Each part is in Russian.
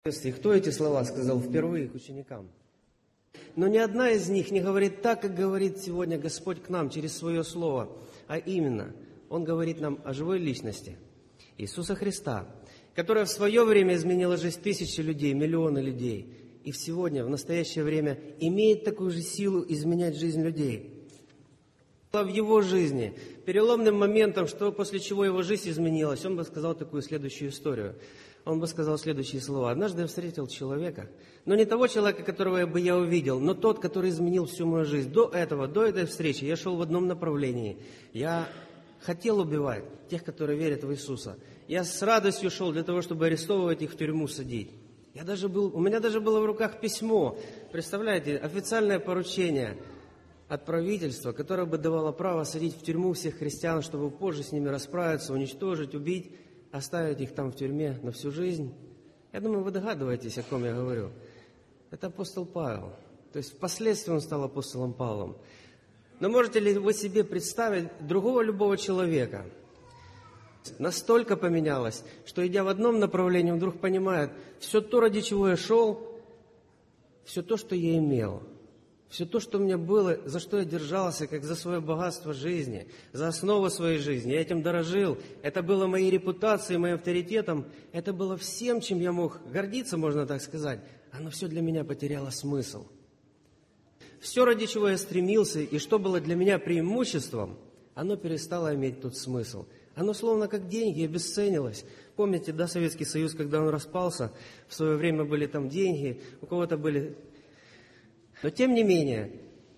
Кто эти слова сказал впервые к ученикам? Но ни одна из них не говорит так, как говорит сегодня Господь к нам через Свое Слово, а именно, Он говорит нам о живой личности Иисуса Христа, которая в свое время изменила жизнь тысячи людей, миллионы людей, и сегодня, в настоящее время, имеет такую же силу изменять жизнь людей. В его жизни переломным моментом, что после чего его жизнь изменилась, он бы сказал такую следующую историю. Он бы сказал следующие слова. «Однажды я встретил человека, но не того человека, которого бы я увидел, но тот, который изменил всю мою жизнь. До этой встречи я шел в одном направлении. Я хотел убивать тех, которые верят в Иисуса. Я с радостью шел для того, чтобы арестовывать их, в тюрьму садить. У меня даже было в руках письмо, представляете, официальное поручение от правительства, которое бы давало право садить в тюрьму всех христиан, чтобы позже с ними расправиться, уничтожить, убить, оставить их там в тюрьме на всю жизнь. Я думаю, вы догадываетесь, о ком я говорю. Это апостол Павел. То есть впоследствии он стал апостолом Павлом. Но можете ли вы себе представить другого любого человека? Настолько поменялось, что, идя в одном направлении, он вдруг понимает, все то, ради чего я шел, все то, что я имел, все то, что у меня было, за что я держался, как за свое богатство жизни, за основу своей жизни, я этим дорожил, это было моей репутацией, моим авторитетом, это было всем, чем я мог гордиться, можно так сказать, оно все для меня потеряло смысл. Все, ради чего я стремился, и что было для меня преимуществом, оно перестало иметь тот смысл. Оно словно как деньги обесценилось. Помните, да, Советский Союз, когда он распался, в свое время были там деньги, у кого-то были... Но тем не менее,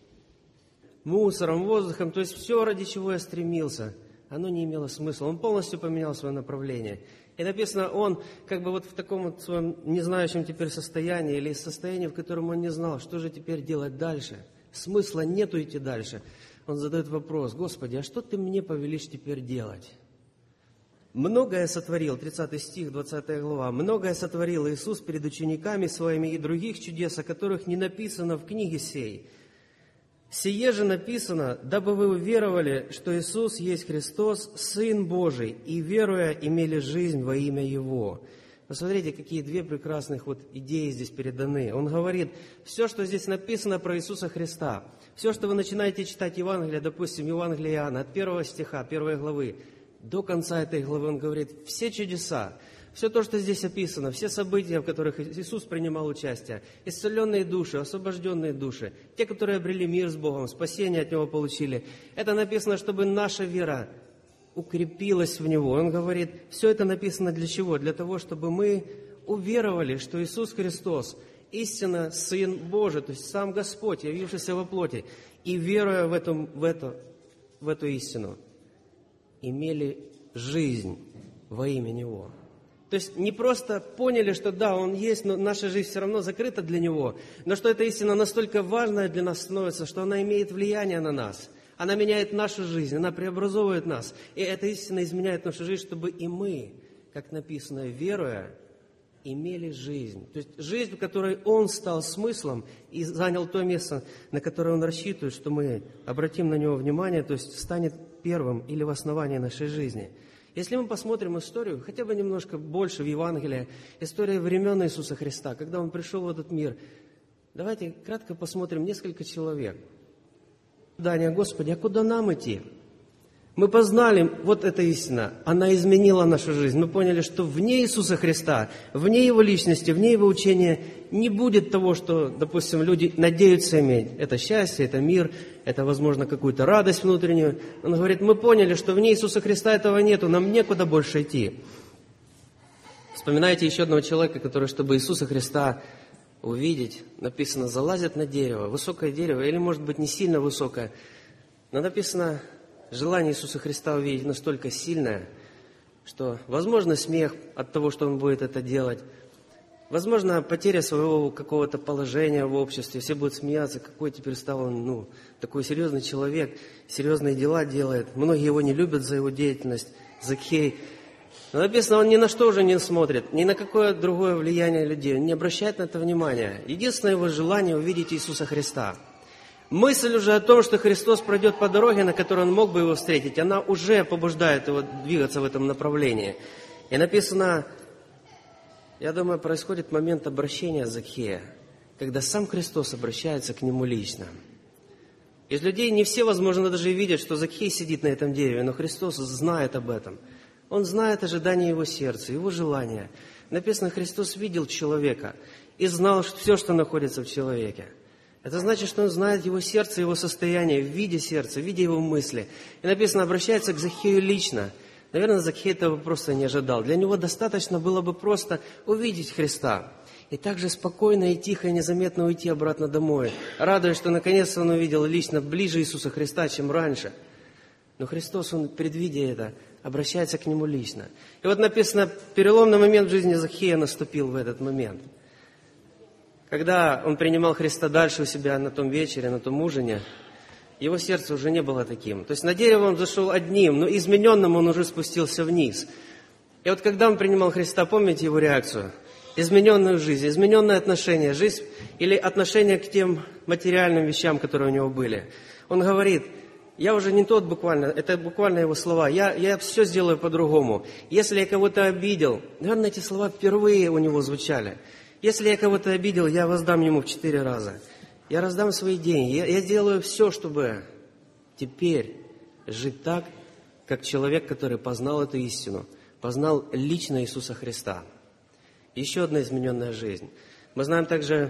мусором, воздухом, то есть все, ради чего я стремился, оно не имело смысла. Он полностью поменял свое направление. И написано, он как бы вот в таком вот своем незнающем теперь состоянии, или состоянии, в котором он не знал, что же теперь делать дальше. Смысла нету идти дальше. Он задает вопрос: Господи, а что Ты мне повелишь теперь делать? Многое сотворил, 30 стих, 20 глава, многое сотворил Иисус перед учениками Своими и других чудес, о которых не написано в книге сей. Сие же написано, дабы вы уверовали, что Иисус есть Христос, Сын Божий, и, веруя, имели жизнь во имя Его. Посмотрите, какие две прекрасных вот идеи здесь переданы. Он говорит, все, что здесь написано про Иисуса Христа, все, что вы начинаете читать Евангелие, допустим, Евангелие Иоанна, от 1 стиха, 1 главы, до конца этой главы он говорит, все чудеса, все то, что здесь описано, все события, в которых Иисус принимал участие, исцеленные души, освобожденные души, те, которые обрели мир с Богом, спасение от Него получили, это написано, чтобы наша вера укрепилась в Него. Он говорит, все это написано для чего? Для того, чтобы мы уверовали, что Иисус Христос истинно Сын Божий, то есть сам Господь, явившийся во плоти, и веруя в эту истину, имели жизнь во имя Него. То есть не просто поняли, что да, Он есть, но наша жизнь все равно закрыта для Него, но что эта истина настолько важная для нас становится, что она имеет влияние на нас. Она меняет нашу жизнь, она преобразовывает нас. И эта истина изменяет нашу жизнь, чтобы и мы, как написано, веруя, имели жизнь. То есть жизнь, в которой Он стал смыслом и занял то место, на которое Он рассчитывает, что мы обратим на Него внимание, то есть станет первым или в основании нашей жизни. Если мы посмотрим историю, хотя бы немножко больше в Евангелии, история времен Иисуса Христа, когда Он пришел в этот мир, давайте кратко посмотрим несколько человек. Дания, Господи, а куда нам идти? Мы познали, вот эта истина, она изменила нашу жизнь. Мы поняли, что вне Иисуса Христа, вне Его личности, вне Его учения не будет того, что, допустим, люди надеются иметь. Это счастье, это мир, это, возможно, какую-то радость внутреннюю. Он говорит, мы поняли, что вне Иисуса Христа этого нету, нам некуда больше идти. Вспоминайте еще одного человека, который, чтобы Иисуса Христа увидеть, написано, залазит на дерево, высокое дерево, или, может быть, не сильно высокое, но написано, желание Иисуса Христа увидеть настолько сильное, что, возможно, смех от того, что Он будет это делать, возможно, потеря своего какого-то положения в обществе, все будут смеяться, какой теперь стал он, такой серьезный человек, серьезные дела делает, многие его не любят за его деятельность, Закхей. Но написано, он ни на что уже не смотрит, ни на какое другое влияние людей, он не обращает на это внимания. Единственное его желание увидеть Иисуса Христа. Мысль уже о том, что Христос пройдет по дороге, на которой он мог бы его встретить, она уже побуждает его двигаться в этом направлении. И написано, я думаю, происходит момент обращения Закхея, когда сам Христос обращается к нему лично. Из людей не все, возможно, даже видят, что Закхей сидит на этом дереве, но Христос знает об этом. Он знает ожидания его сердца, его желания. Написано, Христос видел человека и знал все, что находится в человеке. Это значит, что Он знает его сердце, его состояние, в виде сердца, в виде его мысли. И написано, обращается к Закхею лично. Наверное, Закхей этого просто не ожидал. Для него достаточно было бы просто увидеть Христа. И также спокойно и тихо, и незаметно уйти обратно домой, радуясь, что наконец-то он увидел лично ближе Иисуса Христа, чем раньше. Но Христос, Он, предвидя это, обращается к нему лично. И вот написано, переломный момент в жизни Закхея наступил в этот момент. Когда он принимал Христа дальше у себя на том вечере, на том ужине, его сердце уже не было таким. То есть на дерево он зашел одним, но измененным он уже спустился вниз. И вот когда он принимал Христа, помните его реакцию? Измененную жизнь, измененное отношение, жизнь или отношение к тем материальным вещам, которые у него были. Он говорит, я уже не тот буквально, это буквально его слова, я все сделаю по-другому. Если я кого-то обидел, наверное, эти слова впервые у него звучали. Если я кого-то обидел, я воздам ему в 4 раза. Я раздам свои деньги, я сделаю все, чтобы теперь жить так, как человек, который познал эту истину, познал лично Иисуса Христа. Еще одна измененная жизнь. Мы знаем также,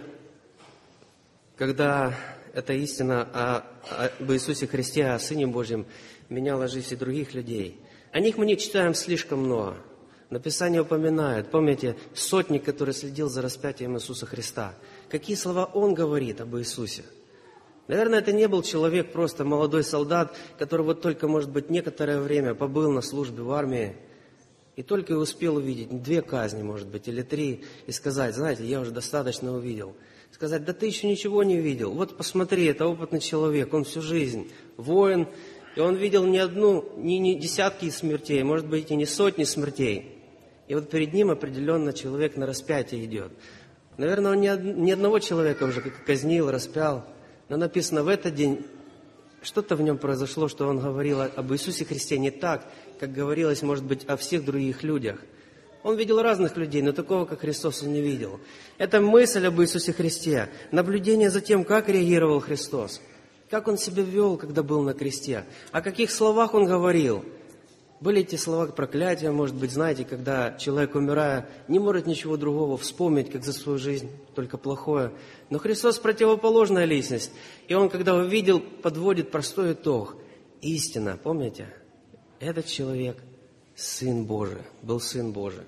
когда эта истина об Иисусе Христе, о Сыне Божьем, меняла жизнь и других людей. О них мы не читаем слишком много. Но Писание упоминает, помните, сотник, который следил за распятием Иисуса Христа. Какие слова он говорит об Иисусе? Наверное, это не был человек, просто молодой солдат, который вот только, может быть, некоторое время побыл на службе в армии, и только и успел увидеть 2 казни, может быть, или 3, и сказать, знаете, я уже достаточно увидел. Сказать, да ты еще ничего не видел. Вот посмотри, это опытный человек, он всю жизнь воин, и он видел не десятки смертей, может быть, и не сотни смертей. И вот перед ним определенно человек на распятие идет. Наверное, он ни одного человека уже казнил, распял, но написано, в этот день что-то в нем произошло, что он говорил об Иисусе Христе не так, как говорилось, может быть, о всех других людях. Он видел разных людей, но такого, как Христос, он не видел. Это мысль об Иисусе Христе, наблюдение за тем, как реагировал Христос, как Он себя вел, когда был на кресте, о каких словах Он говорил. Были эти слова проклятия, может быть, знаете, когда человек, умирая, не может ничего другого вспомнить, как за свою жизнь, только плохое. Но Христос противоположная личность. И Он, когда увидел, подводит простой итог. Истина, помните? Этот человек – Сын Божий, был Сын Божий.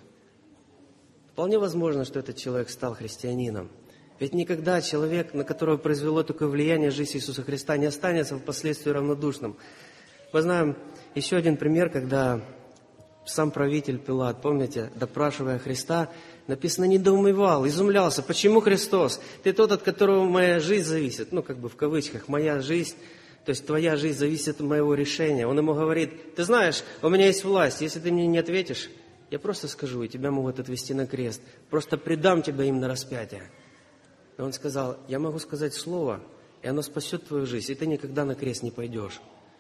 Вполне возможно, что этот человек стал христианином. Ведь никогда человек, на которого произвело такое влияние жизнь Иисуса Христа, не останется впоследствии равнодушным. Мы знаем еще один пример, когда сам правитель Пилат, помните, допрашивая Христа, написано, недоумевал, изумлялся. Почему Христос? Ты тот, от которого моя жизнь зависит. В кавычках, моя жизнь, то есть твоя жизнь зависит от моего решения. Он ему говорит, ты знаешь, у меня есть власть, если ты мне не ответишь, я просто скажу, и тебя могут отвести на крест. Просто предам тебя им на распятие. И он сказал, я могу сказать слово, и оно спасет твою жизнь, и ты никогда на крест не пойдешь.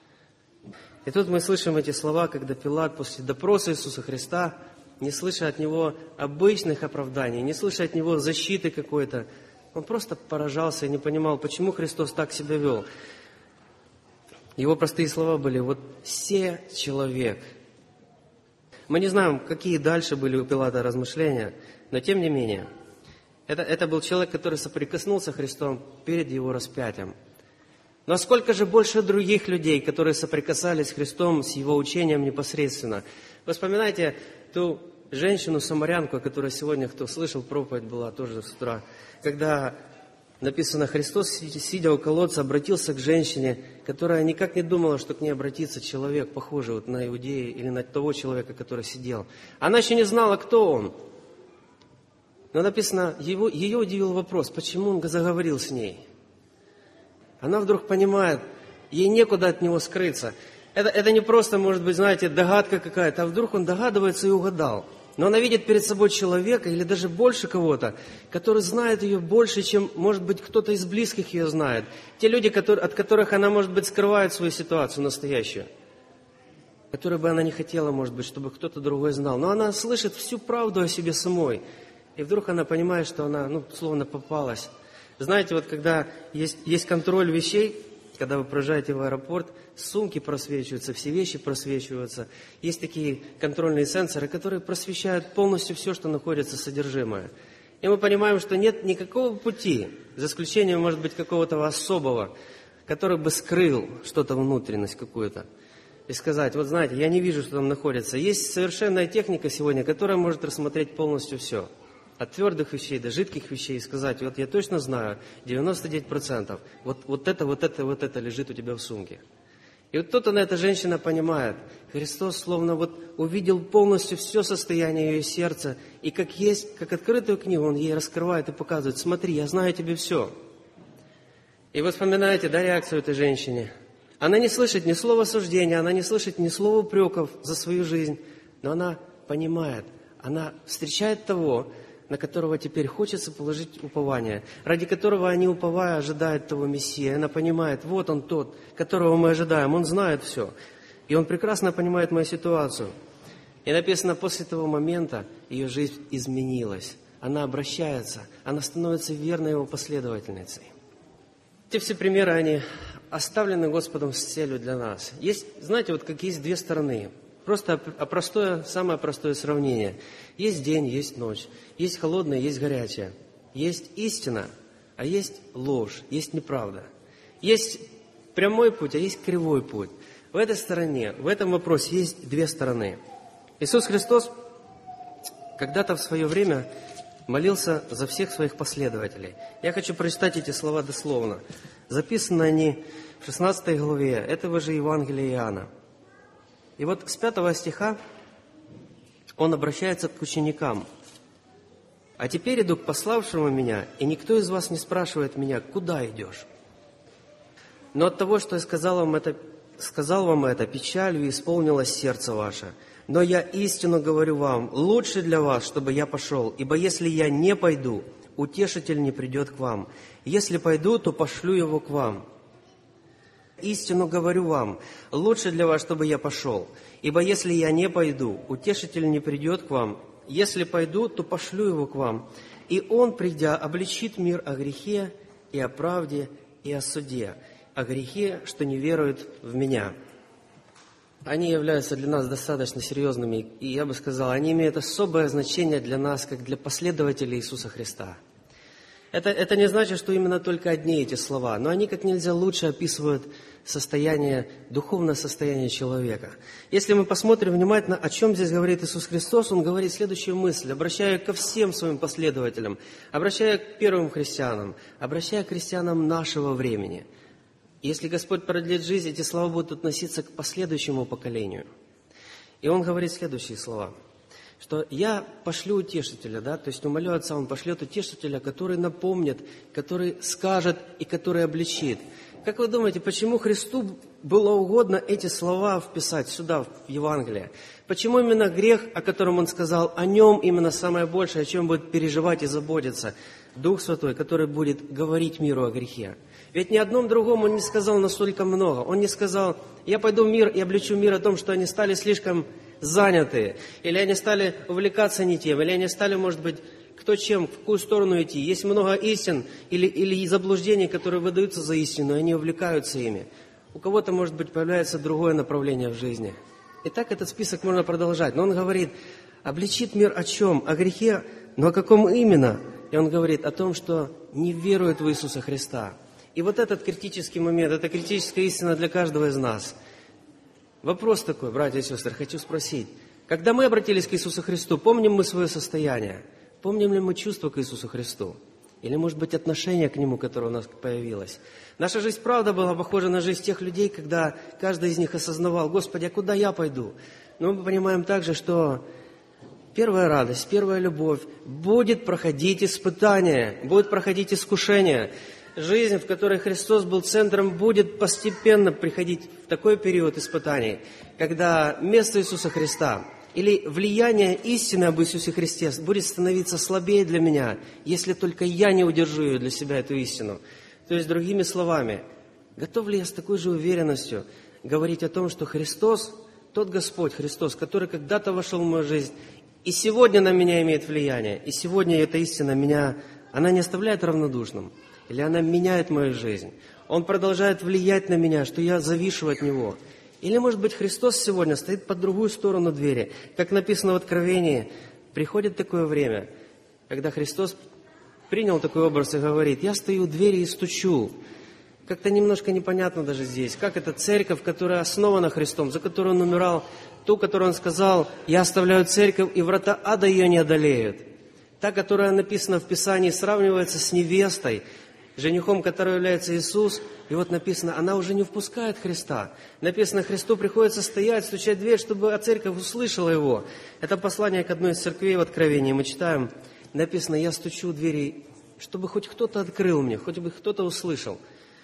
И тут мы слышим эти слова, когда Пилат после допроса Иисуса Христа, не слыша от Него обычных оправданий, не слыша от Него защиты какой-то, он просто поражался и не понимал, почему Христос так себя вел. Его простые слова были, вот «се человек». Мы не знаем, какие дальше были у Пилата размышления, но тем не менее, это был человек, который соприкоснулся с Христом перед Его распятием. Но сколько же больше других людей, которые соприкасались с Христом, с Его учением непосредственно. Вы вспоминаете ту женщину-самарянку, которая сегодня, кто слышал, проповедь была тоже с утра, когда написано, Христос, сидя у колодца, обратился к женщине, которая никак не думала, что к ней обратится человек, похожий на иудея или на того человека, который сидел. Она еще не знала, кто он. Но написано, ее удивил вопрос, почему он заговорил с ней. Она вдруг понимает, ей некуда от него скрыться. Это не просто, может быть, знаете, догадка какая-то, а вдруг он догадывается и угадал. Но она видит перед собой человека или даже больше кого-то, который знает ее больше, чем, может быть, кто-то из близких ее знает. Те люди, от которых она, может быть, скрывает свою ситуацию настоящую, которую бы она не хотела, может быть, чтобы кто-то другой знал. Но она слышит всю правду о себе самой. И вдруг она понимает, что она, словно попалась. Знаете, вот когда есть контроль вещей, когда вы проезжаете в аэропорт, сумки просвечиваются, все вещи просвечиваются. Есть такие контрольные сенсоры, которые просвещают полностью все, что находится содержимое. И мы понимаем, что нет никакого пути, за исключением, может быть, какого-то особого, который бы скрыл что-то, внутренность какую-то. И сказать, вот знаете, я не вижу, что там находится. Есть совершенная техника сегодня, которая может рассмотреть полностью все. От твердых вещей до жидких вещей, и сказать, вот я точно знаю, 99%, вот это лежит у тебя в сумке. И вот тут эта женщина понимает, Христос словно вот увидел полностью все состояние ее сердца, и как есть, как открытую книгу Он ей раскрывает и показывает, смотри, я знаю тебе все. И вы вспоминаете, реакцию этой женщины. Она не слышит ни слова осуждения, она не слышит ни слова упреков за свою жизнь, но она понимает, она встречает того, на которого теперь хочется положить упование, ради которого они, уповая, ожидают того Мессии. Она понимает, вот он тот, которого мы ожидаем, он знает все. И он прекрасно понимает мою ситуацию. И написано, после того момента ее жизнь изменилась. Она обращается, она становится верной его последовательницей. Эти все примеры, они оставлены Господом с целью для нас. Есть, знаете, вот как есть две стороны. Просто самое простое сравнение. Есть день, есть ночь. Есть холодное, есть горячее. Есть истина, а есть ложь, есть неправда. Есть прямой путь, а есть кривой путь. В этой стороне, в этом вопросе есть две стороны. Иисус Христос когда-то в свое время молился за всех своих последователей. Я хочу прочитать эти слова дословно. Записаны они в 16 главе этого же Евангелия Иоанна. И вот с 5 стиха он обращается к ученикам. «А теперь иду к пославшему меня, и никто из вас не спрашивает меня, куда идешь? Но от того, что я сказал вам это, печалью исполнилось сердце ваше. Но я истину говорю вам, лучше для вас, чтобы я пошел, ибо если я не пойду, утешитель не придет к вам. Если пойду, то пошлю его к вам. Истину говорю вам, лучше для вас, чтобы я пошел, ибо если я не пойду, утешитель не придет к вам. Если пойду, то пошлю его к вам. И он, придя, обличит мир о грехе и о правде и о суде, о грехе, что не веруют в меня». Они являются для нас достаточно серьезными, и я бы сказал, они имеют особое значение для нас, как для последователей Иисуса Христа. Это не значит, что именно только одни эти слова, но они как нельзя лучше описывают духовное состояние человека. Если мы посмотрим внимательно, о чем здесь говорит Иисус Христос, Он говорит следующую мысль, обращая ко всем своим последователям, обращая к первым христианам, обращая к христианам нашего времени. Если Господь продлит жизнь, эти слова будут относиться к последующему поколению. И Он говорит следующие слова, что «Я пошлю утешителя», то есть умолю Отца, Он пошлет утешителя, который напомнит, который скажет и который обличит. Как вы думаете, почему Христу было угодно эти слова вписать сюда, в Евангелие? Почему именно грех, о котором Он сказал, о нем именно самое большее, о чем будет переживать и заботиться Дух Святой, который будет говорить миру о грехе? Ведь ни одном другом Он не сказал настолько много. Он не сказал, я пойду в мир и обличу мир о том, что они стали слишком заняты, или они стали увлекаться не тем, или они стали, может быть, кто чем, в какую сторону идти. Есть много истин или заблуждений, которые выдаются за истину, и они увлекаются ими. У кого-то, может быть, появляется другое направление в жизни. И так этот список можно продолжать. Но он говорит, обличит мир о чем? О грехе, но о каком именно? И он говорит о том, что не веруют в Иисуса Христа. И вот этот критический момент, это критическая истина для каждого из нас. Вопрос такой, братья и сестры, хочу спросить. Когда мы обратились к Иисусу Христу, помним мы свое состояние? Помним ли мы чувство к Иисусу Христу? Или, может быть, отношение к Нему, которое у нас появилось? Наша жизнь, правда, была похожа на жизнь тех людей, когда каждый из них осознавал, Господи, а куда я пойду? Но мы понимаем также, что первая радость, первая любовь будет проходить испытания, будет проходить искушения. Жизнь, в которой Христос был центром, будет постепенно приходить в такой период испытаний, когда место Иисуса Христа или влияние истины об Иисусе Христе будет становиться слабее для меня, если только я не удержу для себя эту истину. То есть, другими словами, готов ли я с такой же уверенностью говорить о том, что Христос, тот Господь Христос, который когда-то вошел в мою жизнь, И сегодня на меня имеет влияние. И сегодня эта истина меня, она не оставляет равнодушным. Или она меняет мою жизнь. Он продолжает влиять на меня, что я завишу от Него. Или, может быть, Христос сегодня стоит по другую сторону двери. Как написано в Откровении, приходит такое время, когда Христос принял такой образ и говорит: «Я стою у двери и стучу». Как-то немножко непонятно даже здесь, как эта церковь, которая основана Христом, за которую Он умирал, ту, которую Он сказал: «Я оставляю церковь, и врата ада ее не одолеют». Та, которая написана в Писании, сравнивается с невестой, женихом которой является Иисус. И вот написано, она уже не впускает Христа. Написано, Христу приходится стоять, стучать в дверь, чтобы церковь услышала Его. Это послание к одной из церквей в Откровении. Мы читаем, написано: «Я стучу у двери, чтобы хоть кто-то открыл мне, хоть бы кто-то услышал».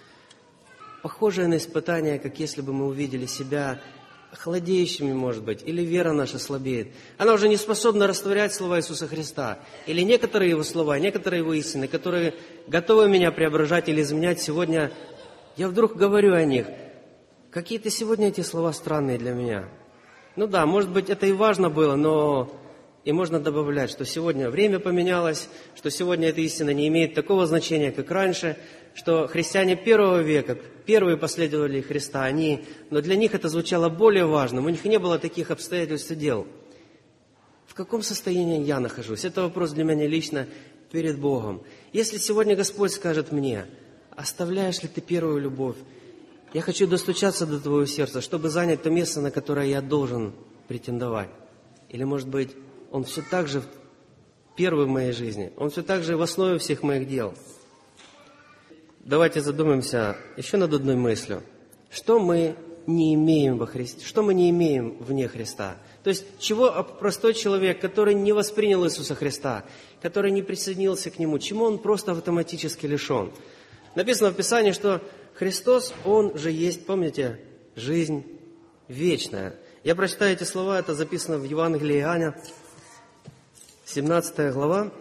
Похожее на испытание, как если бы мы увидели себя холодеющими, может быть, или вера наша слабеет. Она уже не способна растворять слова Иисуса Христа. Или некоторые Его слова, некоторые Его истины, которые готовы меня преображать или изменять, сегодня я вдруг говорю о них. Какие-то сегодня эти слова странные для меня. Ну да, может быть, это и важно было, но и можно добавлять, что сегодня время поменялось, что сегодня эта истина не имеет такого значения, как раньше, что христиане первого века, первые последователи Христа, но для них это звучало более важным, у них не было таких обстоятельств и дел. В каком состоянии я нахожусь? Это вопрос для меня лично перед Богом. Если сегодня Господь скажет мне: оставляешь ли ты первую любовь? Я хочу достучаться до твоего сердца, чтобы занять то место, на которое я должен претендовать. Или, может быть, Он все так же первый в моей жизни, Он все так же в основе всех моих дел. Давайте задумаемся еще над одной мыслью. Что мы не имеем во Христе? Что мы не имеем вне Христа? То есть, чего простой человек, который не воспринял Иисуса Христа, который не присоединился к Нему, чему он просто автоматически лишен? Написано в Писании, что Христос, Он же есть, помните, жизнь вечная. Я прочитаю эти слова, это записано в Евангелии Иоанна, 17 глава.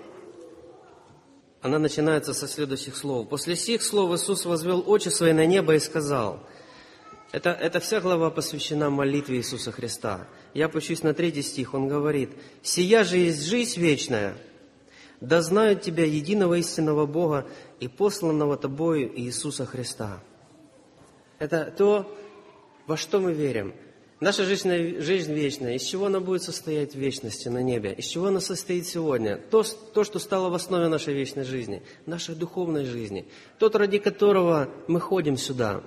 Она начинается со следующих слов. «После сих слов Иисус возвел очи свои на небо и сказал». Это вся глава посвящена молитве Иисуса Христа. Я опущусь на 3 стих. Он говорит: «Сия же есть жизнь вечная, да знают Тебя, единого истинного Бога и посланного Тобою Иисуса Христа». Это то, во что мы верим. Наша жизнь вечная. Из чего она будет состоять в вечности на небе? Из чего она состоит сегодня? То, что стало в основе нашей вечной жизни, нашей духовной жизни. Тот, ради которого мы ходим сюда.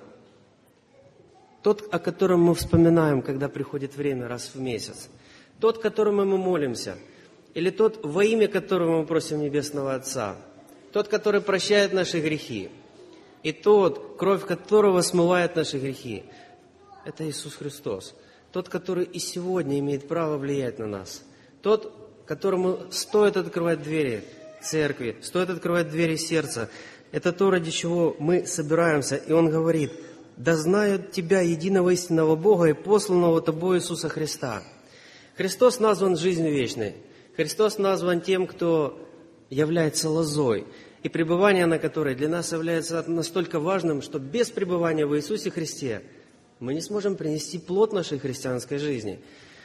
Тот, о котором мы вспоминаем, когда приходит время раз в месяц. Тот, которому мы молимся. Или тот, во имя которого мы просим Небесного Отца. Тот, который прощает наши грехи. И тот, кровь которого смывает наши грехи. Это Иисус Христос. Тот, который и сегодня имеет право влиять на нас. Тот, которому стоит открывать двери церкви, стоит открывать двери сердца. Это то, ради чего мы собираемся. И Он говорит: «Да знают Тебя, единого истинного Бога и посланного Тобой Иисуса Христа». Христос назван жизнью вечной. Христос назван тем, кто является лозой. И пребывание на которой для нас является настолько важным, что без пребывания в Иисусе Христе мы не сможем принести плод нашей христианской жизни.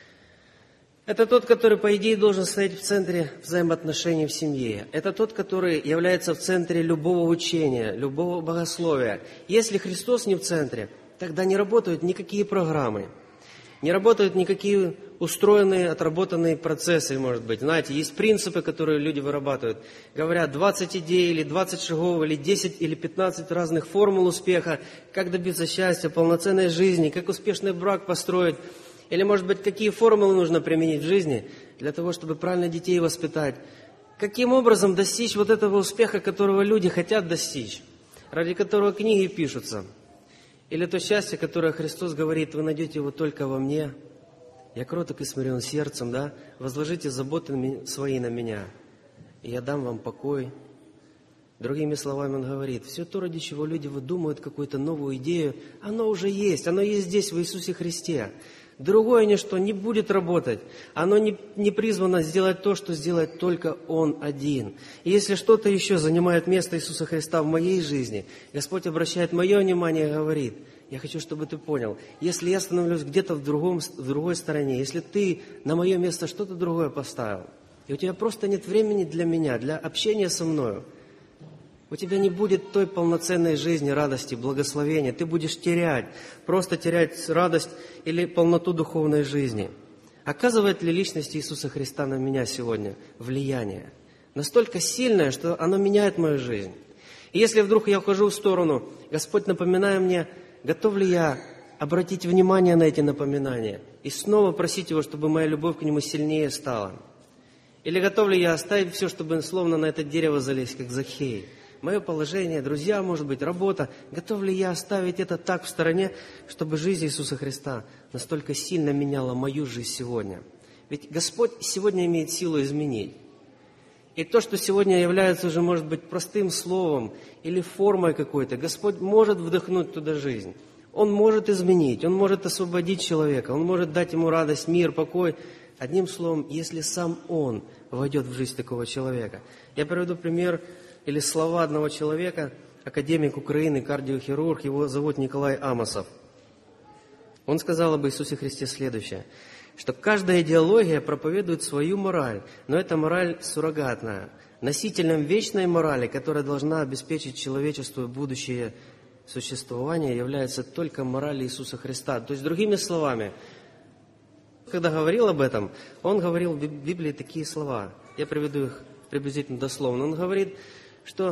Это тот, который, по идее, должен стоять в центре взаимоотношений в семье. Это тот, который является в центре любого учения, любого богословия. Если Христос не в центре, тогда не работают никакие программы, не работают никакие устроенные, отработанные процессы, может быть. Знаете, есть принципы, которые люди вырабатывают. Говорят, 20 идей, или 20 шагов, или 10, или 15 разных формул успеха, как добиться счастья, полноценной жизни, как успешный брак построить. Или, может быть, какие формулы нужно применить в жизни для того, чтобы правильно детей воспитать. Каким образом достичь вот этого успеха, которого люди хотят достичь, ради которого книги пишутся. Или то счастье, которое Христос говорит: вы найдете его только во мне. Я кроток и смирен сердцем, да? Возложите заботы свои на меня, и я дам вам покой. Другими словами, Он говорит, все то, ради чего люди выдумывают какую-то новую идею, оно уже есть, оно есть здесь, в Иисусе Христе. Другое ничто не будет работать. Оно не призвано сделать то, что сделает только Он один. И если что-то еще занимает место Иисуса Христа в моей жизни, Господь обращает мое внимание и говорит: Я хочу, чтобы ты понял, если я становлюсь где-то в другой стороне, если ты на мое место что-то другое поставил, и у тебя просто нет времени для меня, для общения со мною, у тебя не будет той полноценной жизни, радости, благословения. Ты будешь просто терять радость или полноту духовной жизни. Оказывает ли личность Иисуса Христа на меня сегодня влияние? Настолько сильное, что оно меняет мою жизнь. И если вдруг я ухожу в сторону, Господь, напоминая мне, готов ли я обратить внимание на эти напоминания и снова просить Его, чтобы моя любовь к Нему сильнее стала? Или готов ли я оставить все, чтобы словно на это дерево залезть, как Захей? Мое положение, друзья, может быть, работа. Готов ли я оставить это так в стороне, чтобы жизнь Иисуса Христа настолько сильно меняла мою жизнь сегодня? Ведь Господь сегодня имеет силу изменить. И то, что сегодня является уже, может быть, простым словом или формой какой-то, Господь может вдохнуть туда жизнь. Он может изменить, Он может освободить человека, Он может дать ему радость, мир, покой. Одним словом, если сам Он войдет в жизнь такого человека. Я приведу пример или слова одного человека, академик Украины, кардиохирург, его зовут Николай Амосов. Он сказал об Иисусе Христе следующее, что каждая идеология проповедует свою мораль, но эта мораль суррогатная. Носителем вечной морали, которая должна обеспечить человечеству будущее существование, является только мораль Иисуса Христа. То есть, другими словами, когда говорил об этом, он говорил в Библии такие слова. Я приведу их приблизительно дословно. Он говорит, что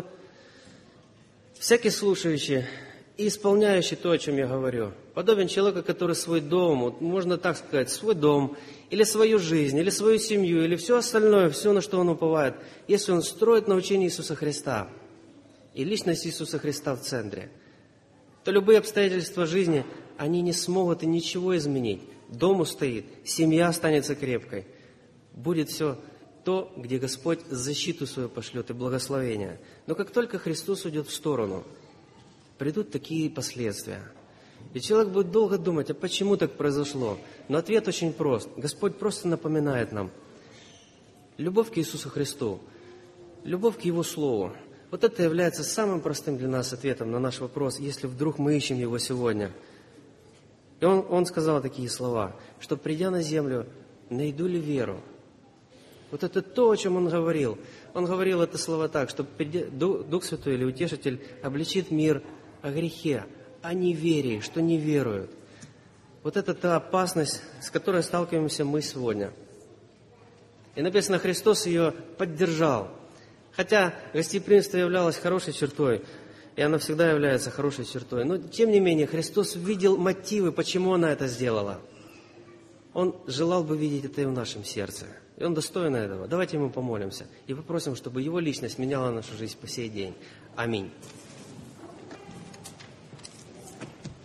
всякий слушающий и исполняющий то, о чем я говорю, подобен человеку, который свой дом, вот можно так сказать, свой дом, или свою жизнь, или свою семью, или все остальное, все, на что он уповает, если он строит на учении Иисуса Христа и личность Иисуса Христа в центре, то любые обстоятельства жизни, они не смогут и ничего изменить. Дом устоит, семья останется крепкой, будет все то, где Господь защиту свою пошлет и благословение. Но как только Христос уйдет в сторону, придут такие последствия. И человек будет долго думать, а почему так произошло? Но ответ очень прост. Господь просто напоминает нам. Любовь к Иисусу Христу, любовь к Его Слову. Вот это является самым простым для нас ответом на наш вопрос, если вдруг мы ищем Его сегодня. И он сказал такие слова, что придя на землю, найду ли веру? Вот это то, о чем Он говорил. Он говорил это слова так, что Дух Святой или Утешитель обличит мир о грехе, о неверии, что не веруют. Вот это та опасность, с которой сталкиваемся мы сегодня. И написано, Христос ее поддержал. Хотя гостеприимство являлось хорошей чертой, и оно всегда является хорошей чертой. Но, тем не менее, Христос видел мотивы, почему она это сделала. Он желал бы видеть это и в нашем сердце. И Он достоин этого. Давайте Ему помолимся и попросим, чтобы Его личность меняла нашу жизнь по сей день. Аминь.